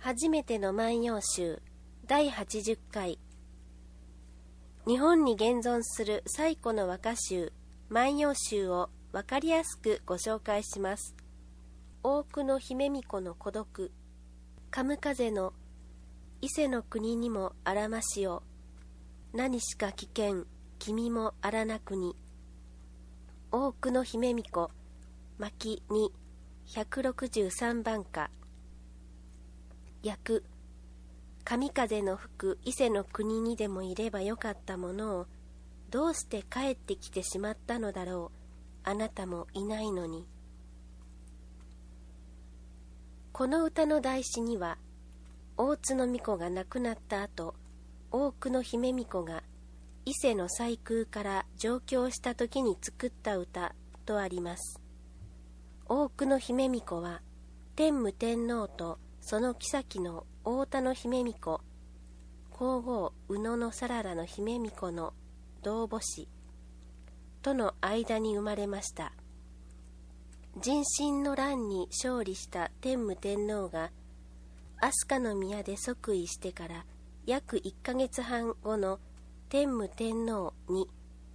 初めての万葉集第80回。日本に現存する最古の和歌集万葉集をわかりやすくご紹介します。大久野姫巫女の孤独。寒風の伊勢の国にもあらましよ。何しか危険君もあらなくに。大久野姫巫女巻2 163番歌。訳。神風の吹く伊勢の国にでもいればよかったものを、どうして帰ってきてしまったのだろう。あなたもいないのに。この歌の題詩には、大津の巫女が亡くなった後、大久野姫巫女が伊勢の西空から上京した時に作った歌とあります。大久野姫巫女は天武天皇とその后の太田の姫巫女、皇后宇野のさららの姫巫女の同母子との間に生まれました。壬申の乱に勝利した天武天皇が飛鳥宮で即位してから約1ヶ月半後の天武天皇に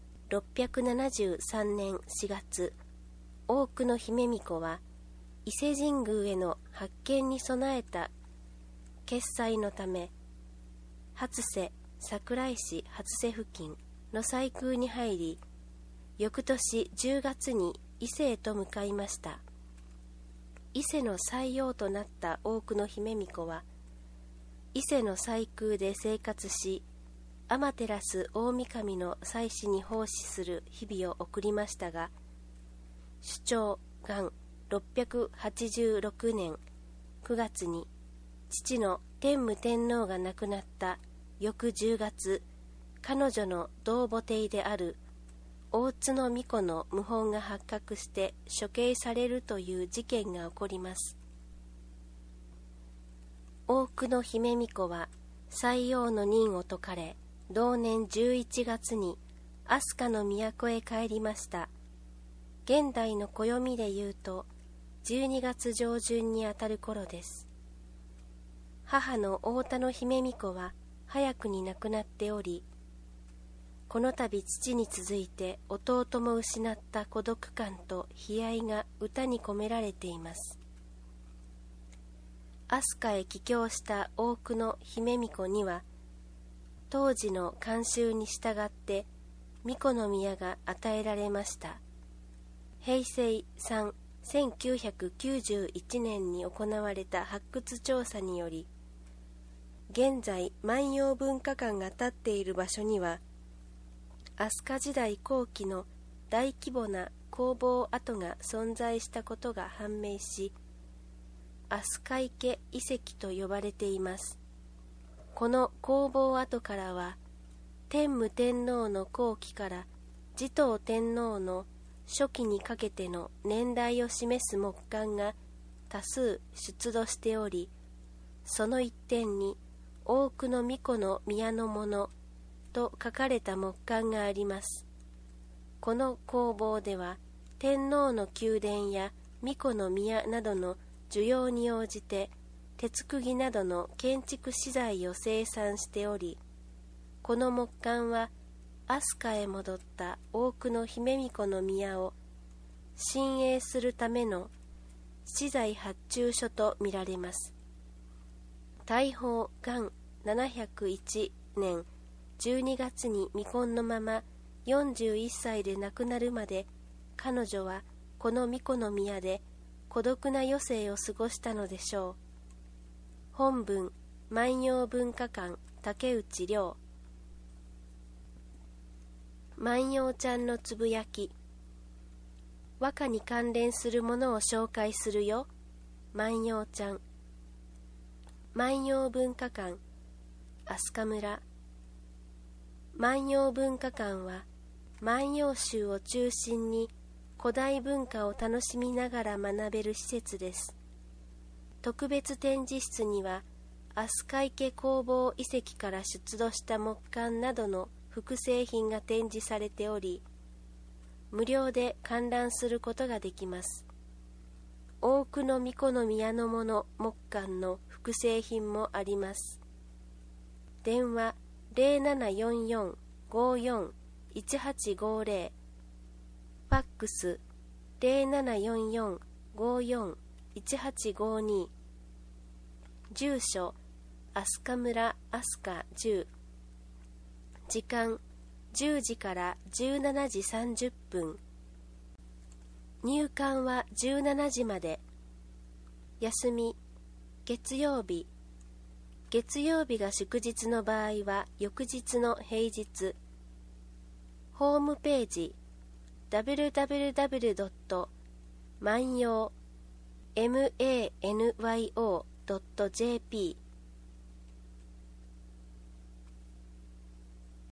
673年4月、大久野姫巫女は伊勢神宮への発見に備えた決裁のため、初瀬桜井市初瀬付近の西空に入り、翌年10月に伊勢へと向かいました。伊勢の西王となった大久野姫巫女は、伊勢の西空で生活し、天照大神の祭祀に奉仕する日々を送りましたが、主長元686年9月に父の天武天皇が亡くなった翌10月、彼女の同母弟である大津の巫女の謀反が発覚して処刑されるという事件が起こります。大久野姫巫女は西王の任を解かれ、同年11月に飛鳥の都へ帰りました。現代の暦で言うと12月上旬にあたる頃です。母の太田の姫巫女は早くに亡くなっており、この度父に続いて弟も失った孤独感と悲哀が歌に込められています。飛鳥へ帰郷した大久野姫巫女には、当時の慣習に従って巫女の宮が与えられました。平成1991年に行われた発掘調査により、現在万葉文化館が建っている場所には、飛鳥時代後期の大規模な工房跡が存在したことが判明し、飛鳥池遺跡と呼ばれています。この工房跡からは、天武天皇の後期から持統天皇の初期にかけての年代を示す木簡が多数出土しており、その一点に大久野巫女の宮のものと書かれた木簡があります。この工房では天皇の宮殿や巫女の宮などの需要に応じて鉄釘などの建築資材を生産しており、この木簡は飛鳥へ戻った大久野姫巫女の宮を親衛するための資材発注所とみられます。大宝元701年12月に未婚のまま41歳で亡くなるまで、彼女はこの巫女の宮で孤独な余生を過ごしたのでしょう。本文万葉文化館竹内涼。万葉ちゃんのつぶやき。和歌に関連するものを紹介するよ。万葉ちゃん。万葉文化館飛鳥村。万葉文化館は万葉集を中心に古代文化を楽しみながら学べる施設です。特別展示室には飛鳥池工房遺跡から出土した木簡などの複製品が展示されており、無料で観覧することができます。 大久野巫女の宮の物木簡の複製品もあります。電話0744-54-1850、ファックス0744-54-1852、住所飛鳥村飛鳥10、時間10時から17時30分、入館は17時まで。休み月曜日が祝日の場合は翌日の平日。ホームページ www.manyo.jp